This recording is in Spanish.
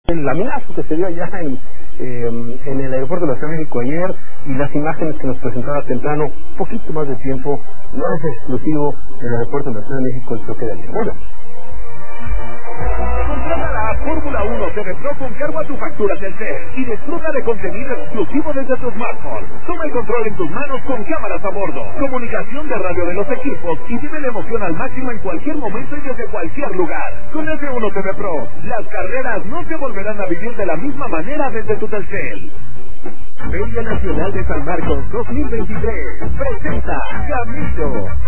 El laminazo que se dio allá en el aeropuerto de la Ciudad de México ayer, y las imágenes que nos presentaba temprano, poquito más de tiempo. No es exclusivo del aeropuerto de la Ciudad de México el choque de ayer. Bueno. Contrata la Fórmula 1 TV Pro con cargo a tu factura Telcel y disfruta de contenido exclusivo desde tu smartphone. Toma el control en tus manos con cámaras a bordo, comunicación de radio de los equipos y vive la emoción al máximo en cualquier momento y desde cualquier lugar. Con F1 TV Pro, las carreras no se volverán a vivir de la misma manera desde tu Telcel. Feria Nacional de San Marcos 2023 presenta Camilo.